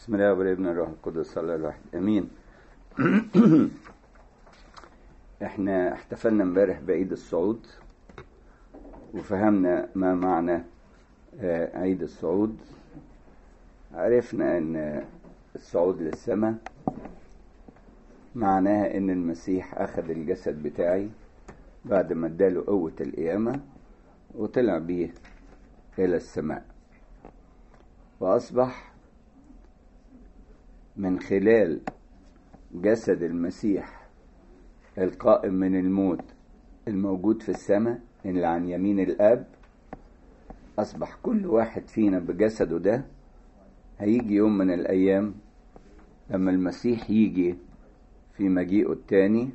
بسم الله والابن الروح القدس الله الواحد امين. احنا احتفلنا امبارح بعيد الصعود وفهمنا ما معنى عيد الصعود. عرفنا ان الصعود للسماء معناها ان المسيح اخذ الجسد بتاعي بعد ما اداله قوة القيامة وطلع بيه الى السماء، واصبح من خلال جسد المسيح القائم من الموت الموجود في السماء اللي عن يمين الآب، أصبح كل واحد فينا بجسده ده هيجي يوم من الأيام لما المسيح يجي في مجيئه التاني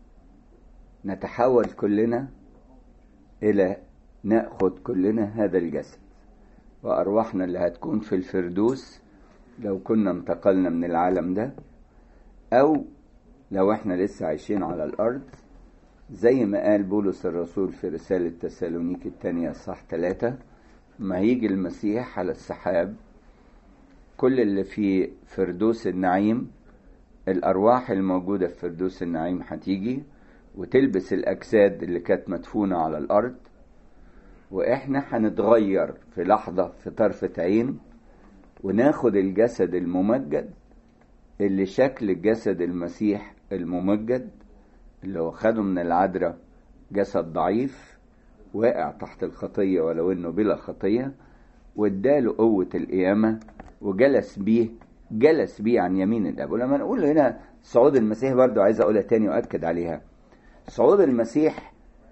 نتحول كلنا إلى نأخذ كلنا هذا الجسد، وأرواحنا اللي هتكون في الفردوس لو كنا انتقلنا من العالم ده، أو لو احنا لسه عايشين على الأرض زي ما قال بولس الرسول في رسالة تسالونيك الثانية صح 3، ما هيجي المسيح على السحاب كل اللي في فردوس النعيم، الأرواح الموجودة في فردوس النعيم هتيجي وتلبس الأجساد اللي كانت مدفونة على الأرض، وإحنا هنتغير في لحظة في طرفة عين وناخد الجسد الممجد اللي شكل جسد المسيح الممجد اللي هو خده من العذراء، جسد ضعيف واقع تحت الخطية ولو انه بلا خطية، واداله قوة القيامة وجلس بيه عن يمين الاب. ولما نقول هنا صعود المسيح برضو عايز اقولها تاني واكد عليها، صعود المسيح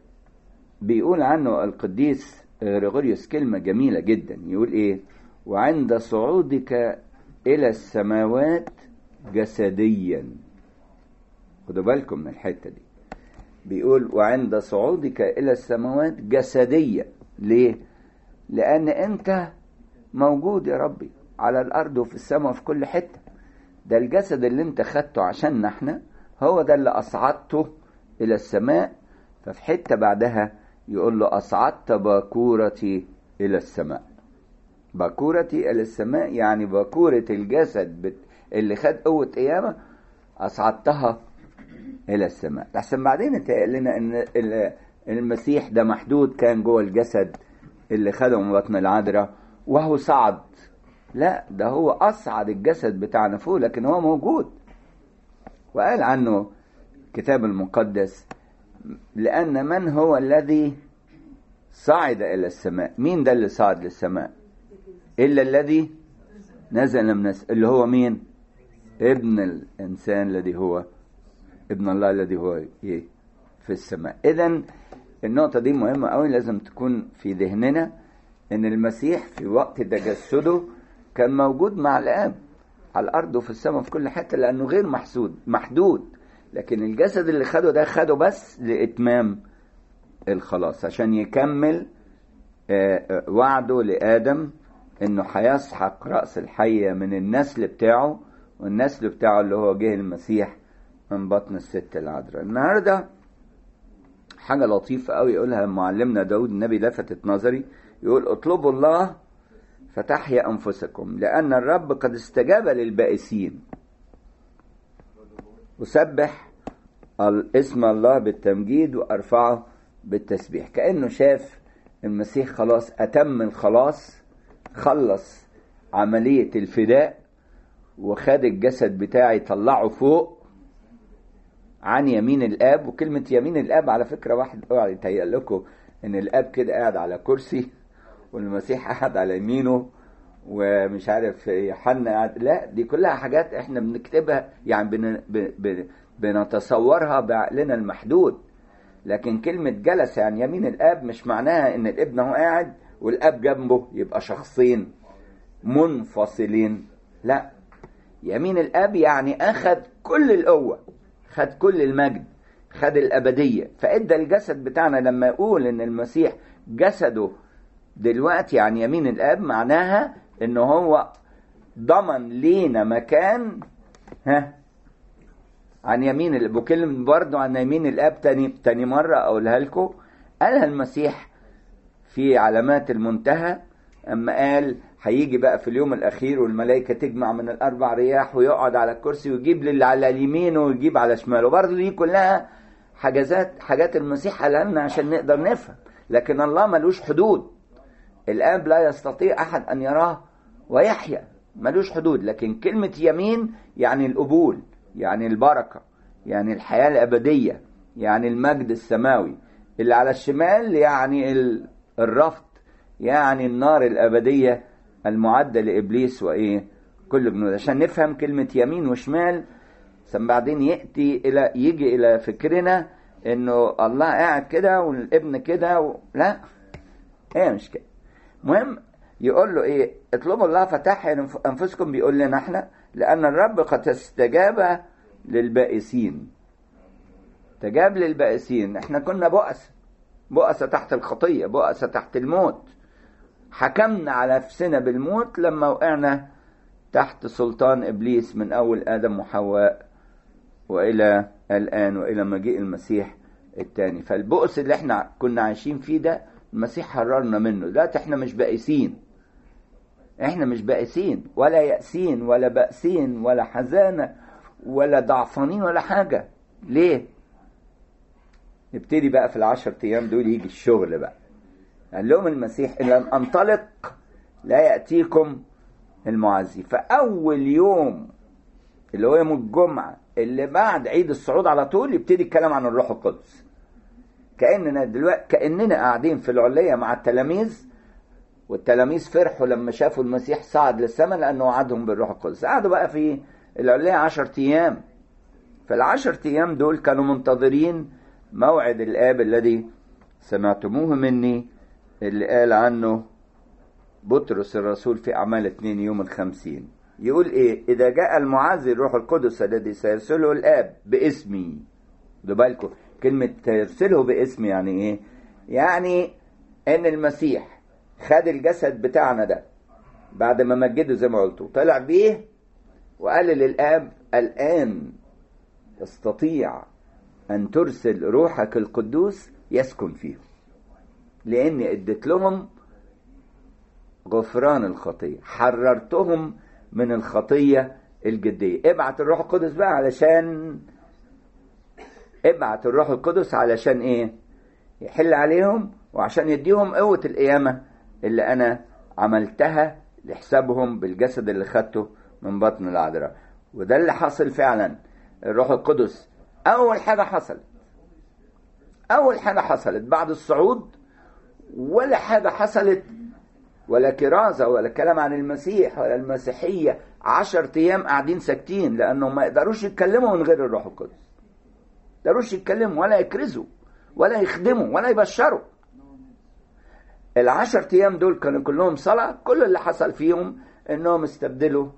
بيقول عنه القديس غريغوريوس كلمة جميلة جدا، يقول ايه؟ وعند صعودك الى السماوات جسديا. خدوا بالكم من الحتة دي، بيقول وعند صعودك الى السماوات جسديا. ليه؟ لان انت موجود يا ربي على الارض وفي السماء وفي كل حتة. ده الجسد اللي انت خدته عشان احنا هو ده اللي اصعدته الى السماء. ففي حتة بعدها يقول له اصعدت باكورتي الى السماء. باكورتي الى السماء يعني باكورة الجسد اللي خد قوة قيامة أصعدتها إلى السماء. لحسن بعدين اتقال لنا إن المسيح ده محدود كان جوه الجسد اللي خده من بطن العذراء وهو صعد. لا، ده هو أصعد الجسد بتاعنا فوق، لكن هو موجود. وقال عنه الكتاب المقدس لأن من هو الذي صعد إلى السماء؟ مين ده اللي صعد للسماء؟ إلا الذي نزل من اللي هو مين؟ ابن الإنسان الذي هو ابن الله الذي هو في السماء. إذن النقطة دي مهمة قوي، لازم تكون في ذهننا إن المسيح في وقت تجسده كان موجود مع الآب على الأرض وفي السماء في كل حتة، لأنه غير محدود. لكن الجسد اللي خده بس لإتمام الخلاص، عشان يكمل وعده لآدم إنه هيسحق رأس الحية من النسل بتاعه، والنسل بتاعه اللي هو جه المسيح من بطن الست العذراء. النهارده حاجة لطيفة قوي يقولها معلمنا داود النبي لفتت نظري، يقول اطلبوا الله فتحيا أنفسكم لأن الرب قد استجاب للبائسين، وسبح اسم الله بالتمجيد وأرفعه بالتسبيح. كأنه شاف المسيح خلاص أتم الخلاص، خلص عملية الفداء وخد الجسد بتاعي طلعه فوق عن يمين الآب. وكلمة يمين الآب على فكرة واحد اوعى يتهيأ لكم ان الآب كده قاعد على كرسي والمسيح قاعد على يمينه ومش عارف يوحنا قاعد، لا، دي كلها حاجات احنا بنكتبها يعني بنتصورها بعقلنا المحدود. لكن كلمة جلس يعني يمين الآب مش معناها ان الابن هو قاعد والآب جنبه يبقى شخصين منفصلين، لا، يمين الآب يعني أخذ كل القوة، خد كل المجد، خد الأبدية، فإدى الجسد بتاعنا. لما يقول إن المسيح جسده دلوقتي عن يمين الآب معناها إنه هو ضمن لينا مكان عن يمين الآب. وكلمة برضو عن يمين الآب تاني مرة أقولها لكم، قالها المسيح في علامات المنتهى أما قال هيجي بقى في اليوم الأخير والملائكة تجمع من الأربع رياح ويقعد على الكرسي ويجيب للي على اليمين ويجيب على شماله. برضه دي كلها حاجات المسيح قالها لنا عشان نقدر نفهم. لكن الله ملوش حدود. الآب لا يستطيع أحد أن يراه ويحيا، ملوش حدود. لكن كلمة يمين يعني القبول، يعني البركة، يعني الحياة الأبدية، يعني المجد السماوي. اللي على الشمال يعني الرفض، يعني النار الأبدية المعدة لإبليس وإيه كل جنود. عشان نفهم كلمة يمين وشمال بعدين يجي إلى فكرنا إنه الله قاعد كده والابن كده لا، هي مش كده. مهم يقول له إيه؟ اطلبوا الله فتح أنفسكم. بيقول لنا إحنا لأن الرب قد استجاب للبائسين. استجاب للبائسين. إحنا كنا بؤسة تحت الخطية، بؤسة تحت الموت. حكمنا على نفسنا بالموت لما وقعنا تحت سلطان إبليس من أول آدم وحواء وإلى الآن وإلى مجيء المسيح الثاني. فالبؤس اللي احنا كنا عايشين فيه ده المسيح حررنا منه. دلوقتي احنا مش بائسين. احنا مش بائسين ولا يأسين ولا بأسين ولا حزانة ولا ضعفانين ولا حاجة. ليه؟ نبتدي بقى في 10 أيام دول يجي الشغل بقى. قال لهم المسيح إن لم أنطلق لا يأتيكم المعزي. فأول يوم اللي هو يوم الجمعة اللي بعد عيد الصعود على طول يبتدي الكلام عن الروح القدس. كأننا قاعدين في العلية مع التلاميذ، والتلاميذ فرحوا لما شافوا المسيح صعد للسماء لأنه وعدهم بالروح القدس. قعدوا بقى في العلية 10 أيام. فال10 أيام دول كانوا منتظرين موعد الآب الذي سمعتموه مني، اللي قال عنه بطرس الرسول في أعمال 2 يوم 50. يقول إيه؟ إذا جاء المعزي الروح القدس الذي سيرسله الآب باسمي. خدوا بالكم كلمة يرسله باسمي يعني إيه؟ يعني إن المسيح خد الجسد بتاعنا ده بعد ما مجده زي ما قلت وطلع بيه وقال للآب الآن تستطيع أن ترسل روحك القدوس يسكن فيهم، لأني اديت لهم غفران الخطية، حررتهم من الخطية الجدية. ابعت الروح القدس بقى علشان ايه؟ يحل عليهم وعشان يديهم قوة القيامة اللي انا عملتها لحسابهم بالجسد اللي خدته من بطن العذراء. وده اللي حصل فعلا. الروح القدس اول حاجة حصلت بعد الصعود، ولا حاجة حصلت ولا كرازة ولا كلام عن المسيح ولا المسيحية. 10 أيام قاعدين ساكتين لأنهم ما يقدروش يتكلموا من غير الروح القدس. ما يقدروش يتكلموا ولا يكرزوا ولا يخدموا ولا يبشروا. 10 أيام دول كانوا كلهم صلاة. كل اللي حصل فيهم انهم استبدلوا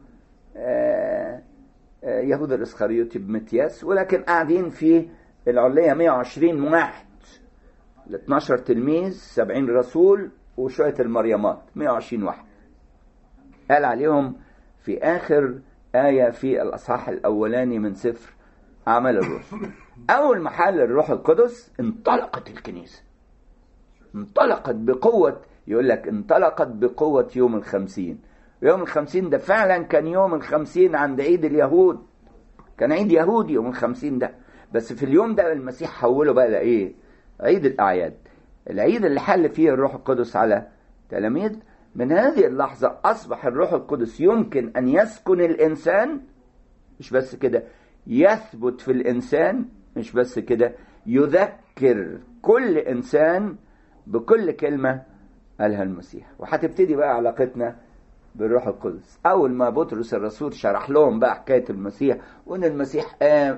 يهوذا الإسخريوطي بمتياس، ولكن قاعدين في العلية 120 واحد، 12 تلميذ، 70 رسول وشوية المريمات، 120 واحد. قال عليهم في آخر آية في الأصحاح الأولاني من سفر أعمال الرسل. أول ما حل الروح القدس انطلقت الكنيسة، انطلقت بقوة. يقول لك انطلقت بقوة يوم 50. يوم 50 ده فعلا كان يوم 50 عند عيد اليهود، كان عيد يهودي يوم 50 ده. بس في اليوم ده المسيح حوله بقى لإيه؟ عيد الأعياد، العيد اللي حل فيه الروح القدس على تلاميذ. من هذه اللحظة أصبح الروح القدس يمكن أن يسكن الإنسان، مش بس كده، يثبت في الإنسان، مش بس كده، يذكر كل إنسان بكل كلمة قالها المسيح. وهتبتدي بقى علاقتنا بالروح القدس. أول ما بطرس الرسول شرح لهم بقى حكاية المسيح، وإن المسيح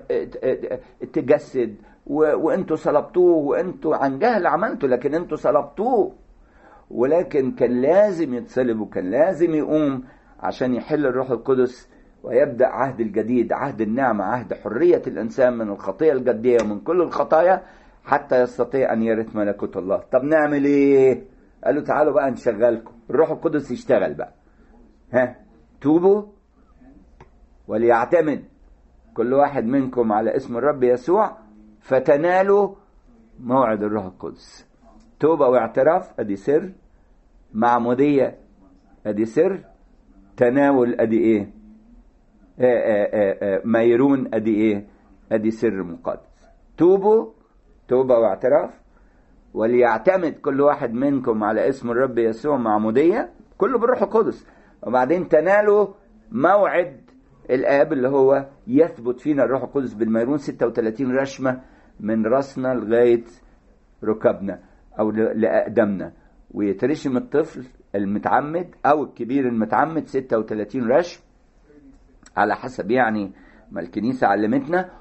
تجسد وإنتوا صلبتوه، وإنتوا عن جهل عملتوا لكن إنتوا صلبتوه، ولكن كان لازم يتصلب وكان لازم يقوم عشان يحل الروح القدس ويبدأ عهد الجديد، عهد النعمة، عهد حرية الإنسان من الخطية الجدية ومن كل الخطايا حتى يستطيع أن يرث ملكوت الله. طب نعمل إيه؟ قالوا تعالوا بقى نشغلكم، الروح القدس يشتغل بقى. توبوا وليعتمد كل واحد منكم على اسم الرب يسوع فتنالوا موعد الروح القدس. توبة واعتراف ادي سر، معمودية ادي سر. تناول ادي ايه؟ ميرون ادي ايه؟ ادي سر مقدس. توبوا، توبة واعتراف، وليعتمد كل واحد منكم على اسم الرب يسوع معمودية كله بالروح القدس. وبعدين تنالوا موعد الآب اللي هو يثبت فينا الروح القدس بالميرون 36 رشمة من رأسنا لغاية ركبنا أو لأقدامنا، ويترشم الطفل المتعمد أو الكبير المتعمد 36 رشم على حسب يعني ما الكنيسة علمتنا،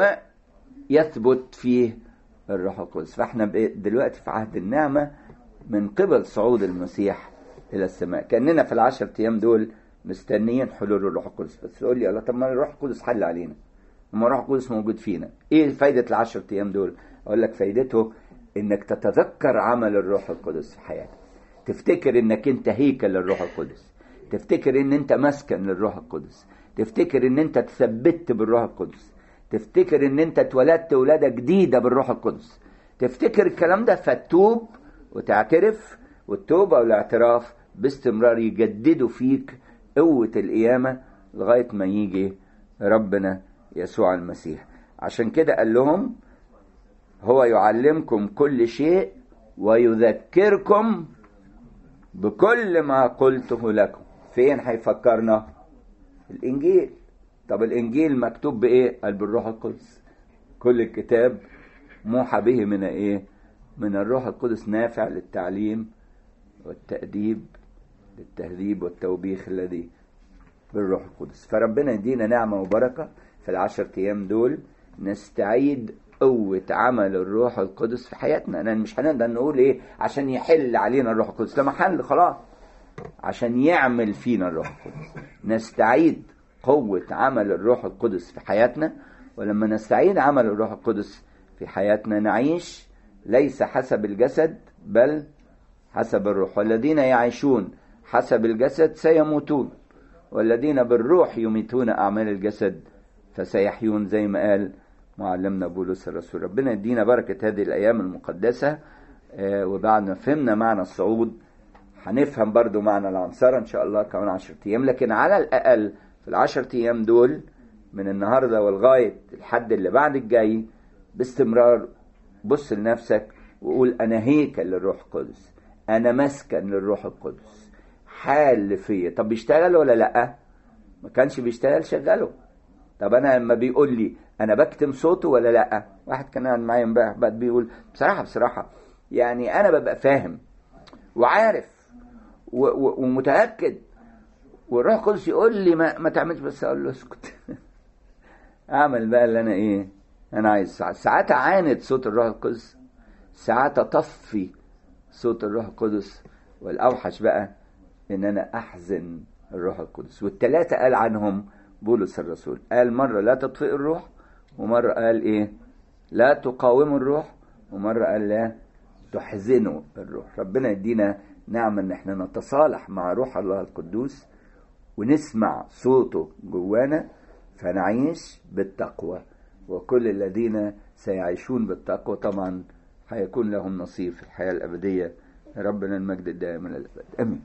ويثبت فيه الروح القدس. فاحنا دلوقتي في عهد النعمة من قبل صعود المسيح إلى السماء، كأننا في ال10 أيام دول مستنيين حلول الروح القدس. بس تقول لي الله، طب ما الروح القدس حل علينا، ما الروح القدس موجود فينا، ايه فايدة ال10 أيام دول؟ اقول لك فايدته انك تتذكر عمل الروح القدس في حياتك، تفتكر انك انت هيكل للروح القدس، تفتكر ان انت مسكن للروح القدس، تفتكر ان انت تثبت بالروح القدس، تفتكر ان انت اتولدت ولادة جديدة بالروح القدس، تفتكر الكلام ده فتوب وتعترف. والتوبة والاعتراف باستمرار يجددوا فيك قوة القيامة لغاية ما يجي ربنا يسوع المسيح. عشان كده قال لهم هو يعلمكم كل شيء ويذكركم بكل ما قلته لكم. فين هيفكرنا؟ الإنجيل. طب الإنجيل مكتوب بإيه؟ قال بالروح القدس. كل الكتاب موحى به من إيه؟ من الروح القدس، نافع للتعليم والتأديب، للتهذيب والتوبيخ الذي بالروح القدس. فربنا يدينا نعمة وبركة في ال10 أيام دول نستعيد قوة عمل الروح القدس في حياتنا. أنا مش هنقدر نقول إيه عشان يحل علينا الروح القدس، لما حل خلاص، عشان يعمل فينا الروح القدس. نستعيد قوة عمل الروح القدس في حياتنا، ولما نستعيد عمل الروح القدس في حياتنا نعيش ليس حسب الجسد بل حسب الروح. والذين يعيشون حسب الجسد سيموتون، والذين بالروح يميتون أعمال الجسد فسيحيون، زي ما قال معلمنا بولس الرسول. ربنا يدينا بركة هذه الأيام المقدسة. وبعد ما فهمنا معنى الصعود هنفهم برضو معنى العنصرة إن شاء الله كمان 10 أيام. لكن على الأقل في ال10 أيام دول من النهاردة والغاية الحد اللي بعد الجاي باستمرار بص لنفسك وقول أنا هيكل للروح القدس، أنا مسكن للروح القدس، حال فيا. طب بيشتغل ولا لأ؟ ما كانش بيشتغل، شغله. طب أنا لما بيقول لي أنا بكتم صوته ولا لأ؟ واحد كان قاعد معايا امبارح بعد بيقول بصراحة يعني أنا ببقى فاهم وعارف ومتأكد، والروح القدس يقول لي ما تعملش، بس أقول له اسكت. أعمل بقى اللي أنا إيه أنا عايز. ساعات أعاند صوت الروح القدس، ساعات أطفي صوت الروح القدس، والأوحش بقى إن أنا أحزن الروح القدس. والثلاثة قال عنهم بولس الرسول، قال مرة لا تطفئ الروح، ومرة قال إيه لا تقاوموا الروح، ومرة قال لا تحزنوا الروح. ربنا يدينا نعمة إن احنا نتصالح مع روح الله القدوس ونسمع صوته جوانا فنعيش بالتقوى. وكل الذين سيعيشون بالتقوى طبعا هيكون لهم نصيب في الحياة الأبدية. ربنا المجد الدائم إلى الأبد، آمين.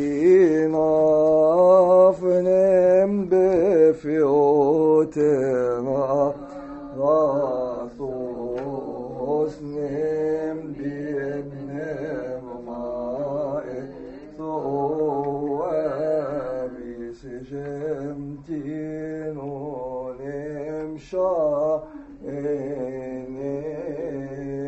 Bina fnem befiote